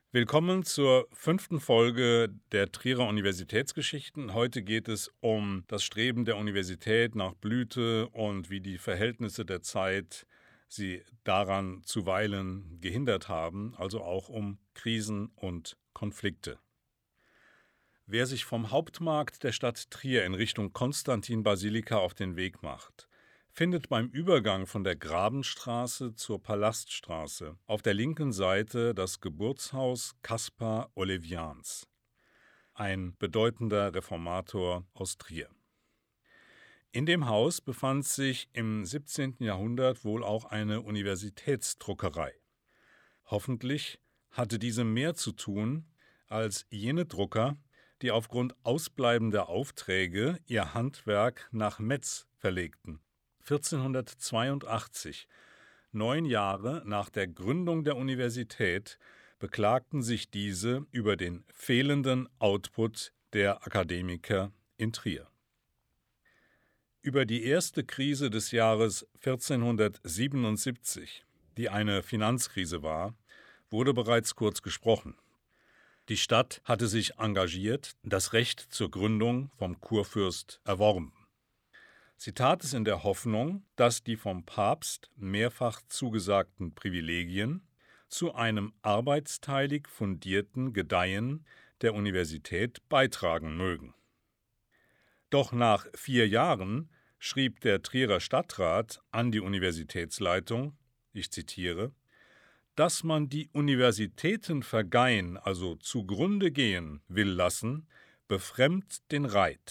Willkommen zur 5. Folge der Trierer Universitätsgeschichten. Heute geht es um das Streben der Universität nach Blüte und wie die Verhältnisse der Zeit sie daran zuweilen gehindert haben, also auch um Krisen und Konflikte. Wer sich vom Hauptmarkt der Stadt Trier in Richtung Konstantin-Basilika auf den Weg macht, findet beim Übergang von der Grabenstraße zur Palaststraße auf der linken Seite das Geburtshaus Caspar Olevians, ein bedeutender Reformator aus Trier. In dem Haus befand sich im 17. Jahrhundert wohl auch eine Universitätsdruckerei. Hoffentlich hatte diese mehr zu tun als jene Drucker, die aufgrund ausbleibender Aufträge ihr Handwerk nach Metz verlegten. 1482, 9 Jahre nach der Gründung der Universität, beklagten sich diese über den fehlenden Output der Akademiker in Trier. Über die erste Krise des Jahres 1477, die eine Finanzkrise war, wurde bereits kurz gesprochen. Die Stadt hatte sich engagiert, das Recht zur Gründung vom Kurfürst erworben. Sie tat es in der Hoffnung, dass die vom Papst mehrfach zugesagten Privilegien zu einem arbeitsteilig fundierten Gedeihen der Universität beitragen mögen. Doch nach 4 Jahren schrieb der Trierer Stadtrat an die Universitätsleitung, ich zitiere, dass man die Universitäten vergehen, also zugrunde gehen will lassen, befremdet den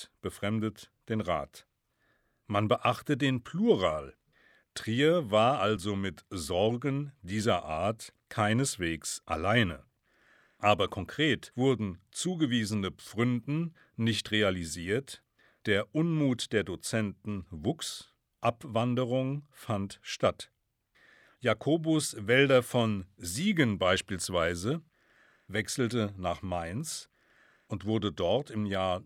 Rat. Man beachte den Plural. Trier war also mit Sorgen dieser Art keineswegs alleine. Aber konkret wurden zugewiesene Pfründen nicht realisiert, der Unmut der Dozenten wuchs, Abwanderung fand statt. Jakobus Welder von Siegen beispielsweise wechselte nach Mainz und wurde dort im Jahr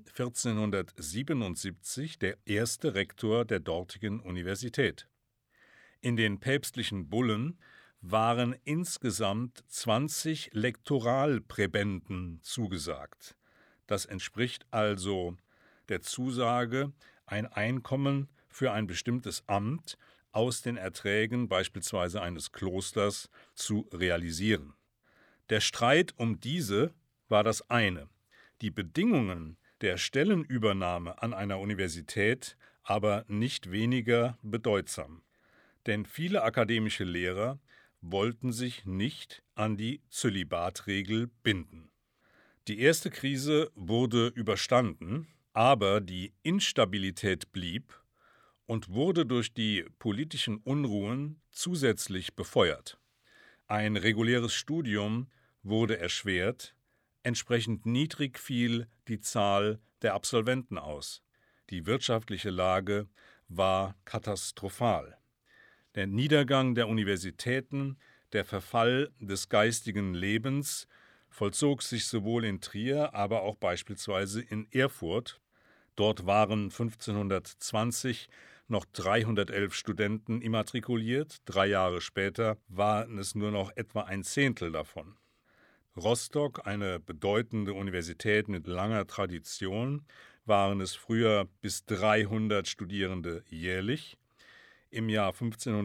1477 der erste Rektor der dortigen Universität. In den päpstlichen Bullen waren insgesamt 20 Lektoralpräbenden zugesagt. Das entspricht also der Zusage, ein Einkommen für ein bestimmtes Amt aus den Erträgen beispielsweise eines Klosters zu realisieren. Der Streit um diese war das eine. Die Bedingungen der Stellenübernahme an einer Universität aber nicht weniger bedeutsam. Denn viele akademische Lehrer wollten sich nicht an die Zölibatregel binden. Die erste Krise wurde überstanden, aber die Instabilität blieb und wurde durch die politischen Unruhen zusätzlich befeuert. Ein reguläres Studium wurde erschwert, entsprechend niedrig fiel die Zahl der Absolventen aus. Die wirtschaftliche Lage war katastrophal. Der Niedergang der Universitäten, der Verfall des geistigen Lebens vollzog sich sowohl in Trier, aber auch beispielsweise in Erfurt. Dort waren 1520 noch 311 Studenten immatrikuliert, 3 Jahre später waren es nur noch etwa ein Zehntel davon. Rostock, eine bedeutende Universität mit langer Tradition, waren es früher bis 300 Studierende jährlich. Im Jahr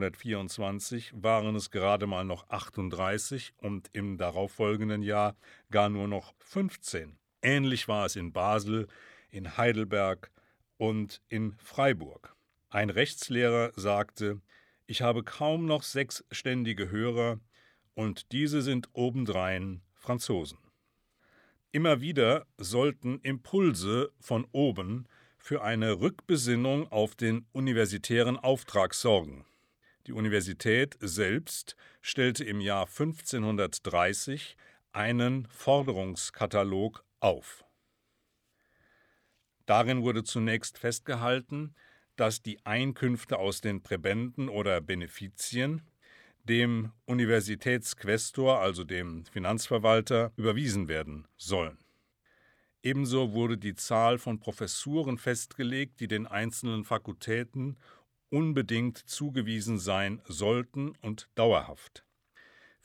1524 waren es gerade mal noch 38 und im darauffolgenden Jahr gar nur noch 15. Ähnlich war es in Basel, in Heidelberg und in Freiburg. Ein Rechtslehrer sagte, ich habe kaum noch 6 ständige Hörer und diese sind obendrein Franzosen. Immer wieder sollten Impulse von oben für eine Rückbesinnung auf den universitären Auftrag sorgen. Die Universität selbst stellte im Jahr 1530 einen Forderungskatalog auf. Darin wurde zunächst festgehalten, dass die Einkünfte aus den Präbenden oder Benefizien dem Universitätsquästor, also dem Finanzverwalter, überwiesen werden sollen. Ebenso wurde die Zahl von Professuren festgelegt, die den einzelnen Fakultäten unbedingt zugewiesen sein sollten und dauerhaft.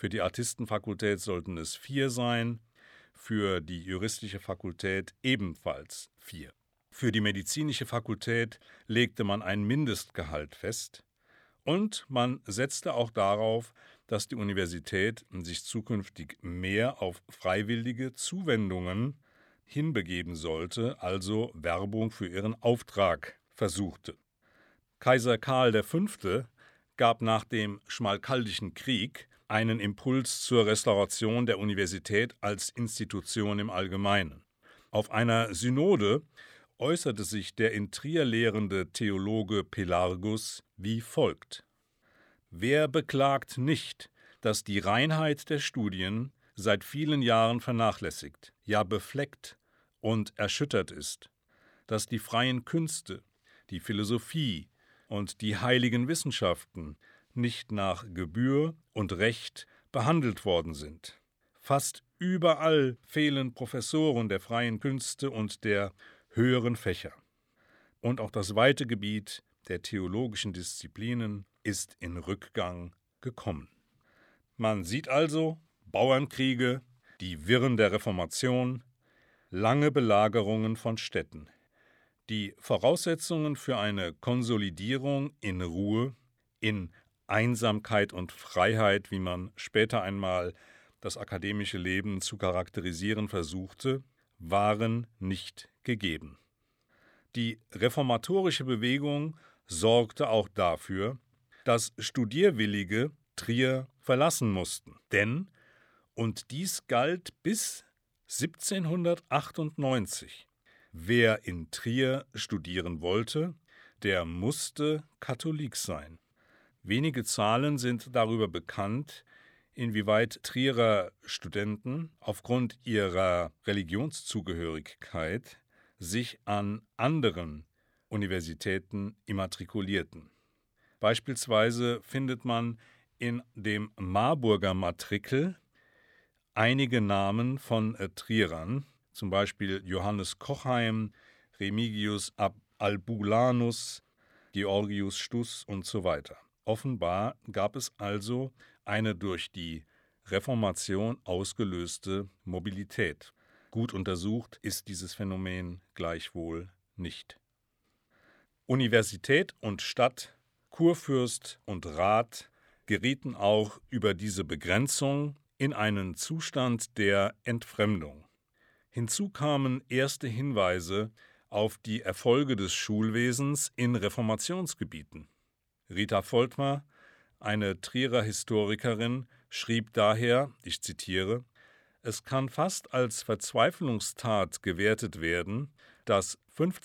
Für die Artistenfakultät sollten es 4 sein, für die juristische Fakultät ebenfalls 4. Für die medizinische Fakultät legte man ein Mindestgehalt fest und man setzte auch darauf, dass die Universität sich zukünftig mehr auf freiwillige Zuwendungen hinbegeben sollte, also Werbung für ihren Auftrag versuchte. Kaiser Karl V. gab nach dem Schmalkaldischen Krieg einen Impuls zur Restauration der Universität als Institution im Allgemeinen. Auf einer Synode äußerte sich der in Trier lehrende Theologe Pelargus wie folgt: Wer beklagt nicht, dass die Reinheit der Studien seit vielen Jahren vernachlässigt, ja befleckt und erschüttert ist, dass die freien Künste, die Philosophie und die heiligen Wissenschaften nicht nach Gebühr und Recht behandelt worden sind. Fast überall fehlen Professoren der freien Künste und der höheren Fächer. Und auch das weite Gebiet der theologischen Disziplinen ist in Rückgang gekommen. Man sieht also Bauernkriege, die Wirren der Reformation, lange Belagerungen von Städten. Die Voraussetzungen für eine Konsolidierung in Ruhe, in Einsamkeit und Freiheit, wie man später einmal das akademische Leben zu charakterisieren versuchte, waren nicht gegeben. Die reformatorische Bewegung sorgte auch dafür, dass Studierwillige Trier verlassen mussten. Denn, und dies galt bis 1798, wer in Trier studieren wollte, der musste Katholik sein. Wenige Zahlen sind darüber bekannt, inwieweit Trierer Studenten aufgrund ihrer Religionszugehörigkeit sich an anderen Universitäten immatrikulierten. Beispielsweise findet man in dem Marburger Matrikel einige Namen von Trierern, zum Beispiel Johannes Kochheim, Remigius Albulanus, Georgius Stuss und so weiter. Offenbar gab es also eine durch die Reformation ausgelöste Mobilität. Gut untersucht ist dieses Phänomen gleichwohl nicht. Universität und Stadt, Kurfürst und Rat gerieten auch über diese Begrenzung in einen Zustand der Entfremdung. Hinzu kamen erste Hinweise auf die Erfolge des Schulwesens in Reformationsgebieten. Rita Voltmar, eine Trierer Historikerin, schrieb daher, ich zitiere: Es kann fast als Verzweiflungstat gewertet werden, dass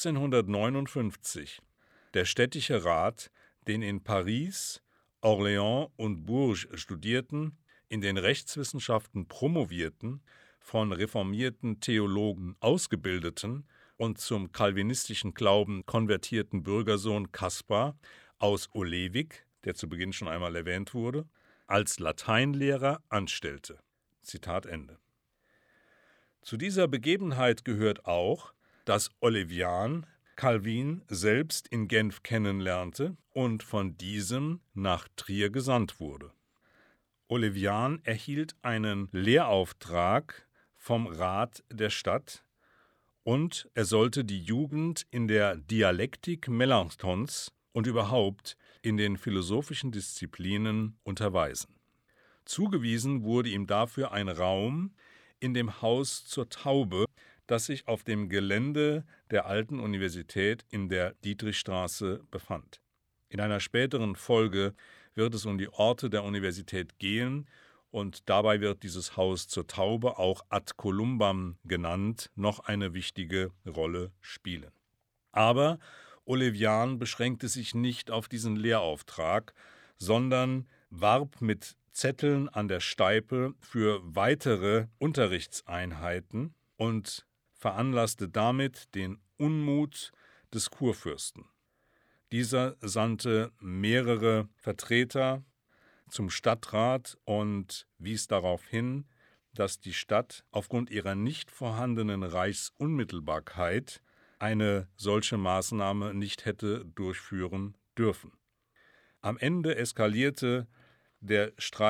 1559 der städtische Rat den in Paris, Orléans und Bourges studierten, in den Rechtswissenschaften promovierten, von reformierten Theologen ausgebildeten und zum calvinistischen Glauben konvertierten Bürgersohn Caspar aus Olevig, der zu Beginn schon einmal erwähnt wurde, als Lateinlehrer anstellte. Zitat Ende. Zu dieser Begebenheit gehört auch, dass Olevian Calvin selbst in Genf kennenlernte und von diesem nach Trier gesandt wurde. Olevian erhielt einen Lehrauftrag vom Rat der Stadt und er sollte die Jugend in der Dialektik Melanchthons und überhaupt in den philosophischen Disziplinen unterweisen. Zugewiesen wurde ihm dafür ein Raum in dem Haus zur Taube, das sich auf dem Gelände der alten Universität in der Dietrichstraße befand. In einer späteren Folge wird es um die Orte der Universität gehen und dabei wird dieses Haus zur Taube, auch Ad Columbam genannt, noch eine wichtige Rolle spielen. Aber Olevian beschränkte sich nicht auf diesen Lehrauftrag, sondern warb mit Zetteln an der Steipe für weitere Unterrichtseinheiten und veranlasste damit den Unmut des Kurfürsten. Dieser sandte mehrere Vertreter zum Stadtrat und wies darauf hin, dass die Stadt aufgrund ihrer nicht vorhandenen Reichsunmittelbarkeit eine solche Maßnahme nicht hätte durchführen dürfen. Am Ende eskalierte der Streit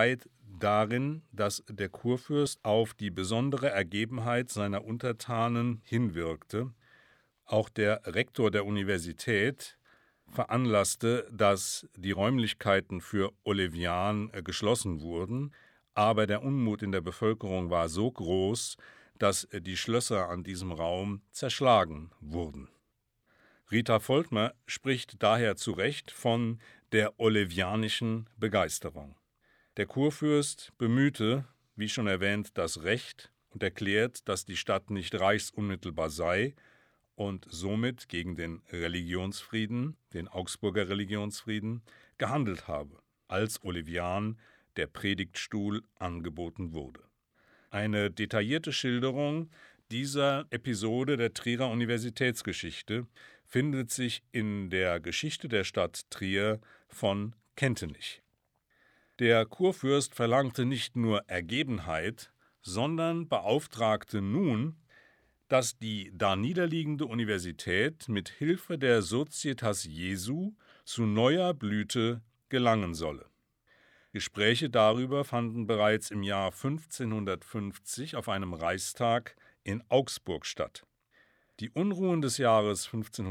darin, dass der Kurfürst auf die besondere Ergebenheit seiner Untertanen hinwirkte. Auch der Rektor der Universität veranlasste, dass die Räumlichkeiten für Olevian geschlossen wurden, aber der Unmut in der Bevölkerung war so groß, dass die Schlösser an diesem Raum zerschlagen wurden. Rita Voltmer spricht daher zu Recht von der olevianischen Begeisterung. Der Kurfürst bemühte, wie schon erwähnt, das Recht und erklärt, dass die Stadt nicht reichsunmittelbar sei und somit gegen den Religionsfrieden, den Augsburger Religionsfrieden, gehandelt habe, als Olevian der Predigtstuhl angeboten wurde. Eine detaillierte Schilderung dieser Episode der Trierer Universitätsgeschichte findet sich in der Geschichte der Stadt Trier von Kentenich. Der Kurfürst verlangte nicht nur Ergebenheit, sondern beauftragte nun, dass die da niederliegende Universität mit Hilfe der Societas Jesu zu neuer Blüte gelangen solle. Gespräche darüber fanden bereits im Jahr 1550 auf einem Reichstag in Augsburg statt. Die Unruhen des Jahres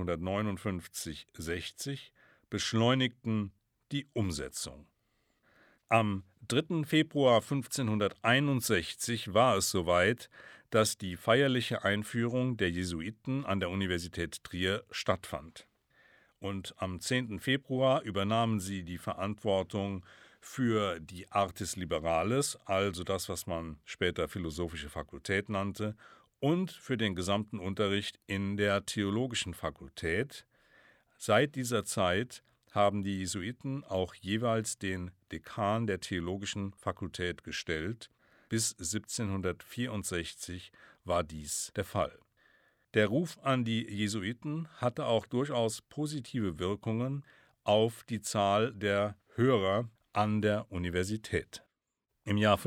1559/60 beschleunigten die Umsetzung. Am 3. Februar 1561 war es soweit, dass die feierliche Einführung der Jesuiten an der Universität Trier stattfand. Und am 10. Februar übernahmen sie die Verantwortung für die Artis Liberales, also das, was man später Philosophische Fakultät nannte, und für den gesamten Unterricht in der Theologischen Fakultät. Seit dieser Zeit haben die Jesuiten auch jeweils den Dekan der Theologischen Fakultät gestellt. Bis 1764 war dies der Fall. Der Ruf an die Jesuiten hatte auch durchaus positive Wirkungen auf die Zahl der Hörer an der Universität. Im Jahr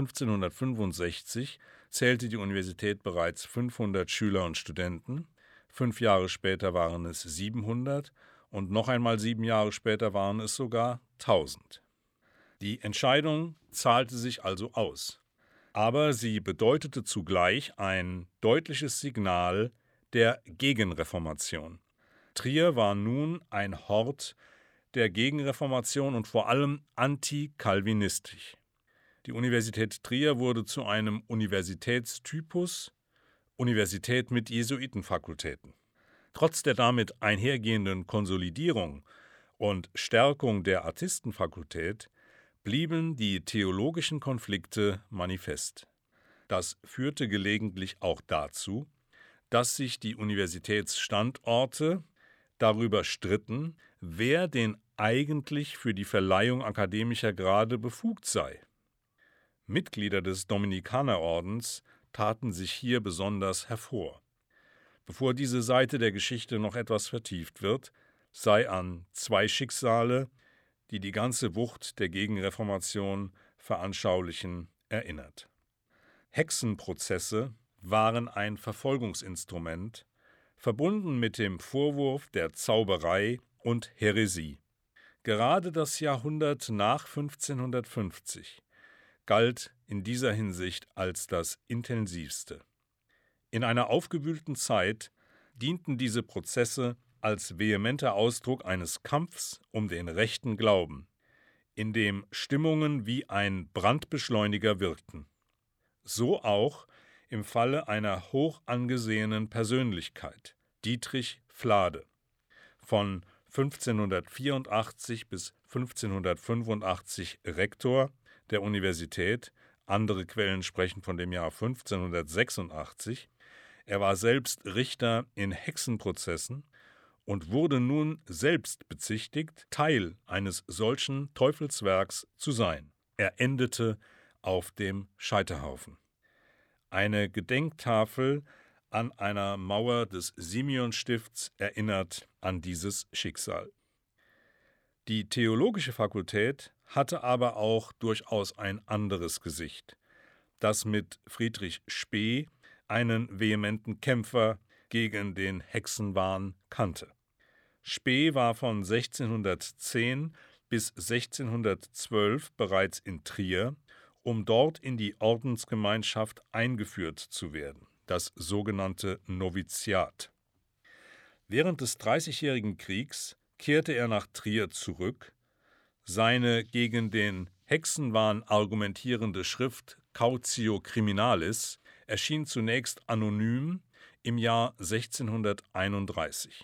1565 zählte die Universität bereits 500 Schüler und Studenten, 5 Jahre später waren es 700 und noch einmal 7 Jahre später waren es sogar 1000. Die Entscheidung zahlte sich also aus, aber sie bedeutete zugleich ein deutliches Signal der Gegenreformation. Trier war nun ein Hort der Gegenreformation und vor allem antikalvinistisch. Die Universität Trier wurde zu einem Universitätstypus, Universität mit Jesuitenfakultäten. Trotz der damit einhergehenden Konsolidierung und Stärkung der Artistenfakultät blieben die theologischen Konflikte manifest. Das führte gelegentlich auch dazu, dass sich die Universitätsstandorte darüber stritten, wer denn eigentlich für die Verleihung akademischer Grade befugt sei. Mitglieder des Dominikanerordens taten sich hier besonders hervor. Bevor diese Seite der Geschichte noch etwas vertieft wird, sei an 2 Schicksale, die die ganze Wucht der Gegenreformation veranschaulichen, erinnert. Hexenprozesse waren ein Verfolgungsinstrument, verbunden mit dem Vorwurf der Zauberei und Häresie. Gerade das Jahrhundert nach 1550 galt in dieser Hinsicht als das intensivste. In einer aufgewühlten Zeit dienten diese Prozesse als vehementer Ausdruck eines Kampfs um den rechten Glauben, in dem Stimmungen wie ein Brandbeschleuniger wirkten. So auch im Falle einer hoch angesehenen Persönlichkeit, Dietrich Flade, von 1584 bis 1585 Rektor der Universität, andere Quellen sprechen von dem Jahr 1586. Er war selbst Richter in Hexenprozessen und wurde nun selbst bezichtigt, Teil eines solchen Teufelswerks zu sein. Er endete auf dem Scheiterhaufen. Eine Gedenktafel an einer Mauer des Simeonstifts erinnert an dieses Schicksal. Die Theologische Fakultät hatte aber auch durchaus ein anderes Gesicht, das mit Friedrich Spee einen vehementen Kämpfer gegen den Hexenwahn kannte. Spee war von 1610 bis 1612 bereits in Trier um dort in die Ordensgemeinschaft eingeführt zu werden, das sogenannte Noviziat. Während des Dreißigjährigen Kriegs kehrte er nach Trier zurück. Seine gegen den Hexenwahn argumentierende Schrift Cautio Criminalis erschien zunächst anonym im Jahr 1631.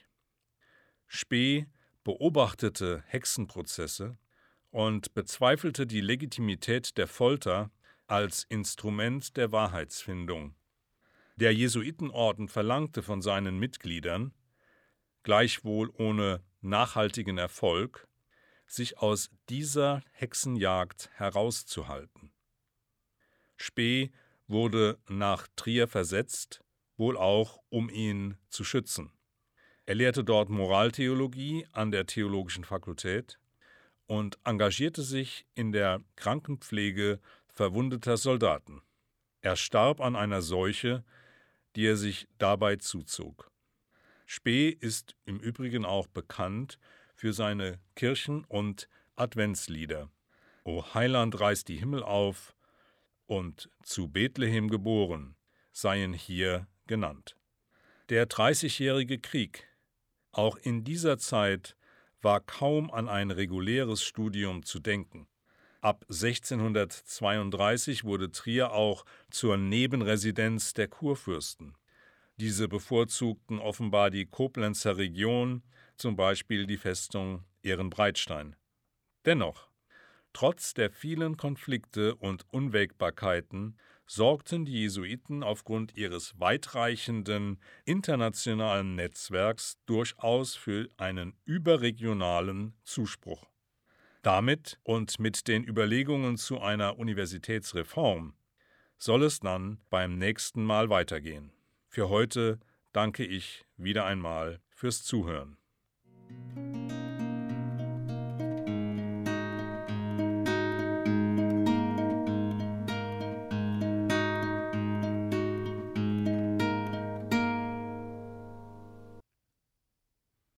Spee beobachtete Hexenprozesse und bezweifelte die Legitimität der Folter als Instrument der Wahrheitsfindung. Der Jesuitenorden verlangte von seinen Mitgliedern, gleichwohl ohne nachhaltigen Erfolg, sich aus dieser Hexenjagd herauszuhalten. Spee wurde nach Trier versetzt, wohl auch, um ihn zu schützen. Er lehrte dort Moraltheologie an der Theologischen Fakultät und engagierte sich in der Krankenpflege verwundeter Soldaten. Er starb an einer Seuche, die er sich dabei zuzog. Spee ist im Übrigen auch bekannt für seine Kirchen- und Adventslieder. O Heiland reißt die Himmel auf und zu Bethlehem geboren seien hier genannt. Der Dreißigjährige Krieg. Auch in dieser Zeit war kaum an ein reguläres Studium zu denken. Ab 1632 wurde Trier auch zur Nebenresidenz der Kurfürsten. Diese bevorzugten offenbar die Koblenzer Region, zum Beispiel die Festung Ehrenbreitstein. Dennoch, trotz der vielen Konflikte und Unwägbarkeiten sorgten die Jesuiten aufgrund ihres weitreichenden internationalen Netzwerks durchaus für einen überregionalen Zuspruch. Damit und mit den Überlegungen zu einer Universitätsreform soll es dann beim nächsten Mal weitergehen. Für heute danke ich wieder einmal fürs Zuhören.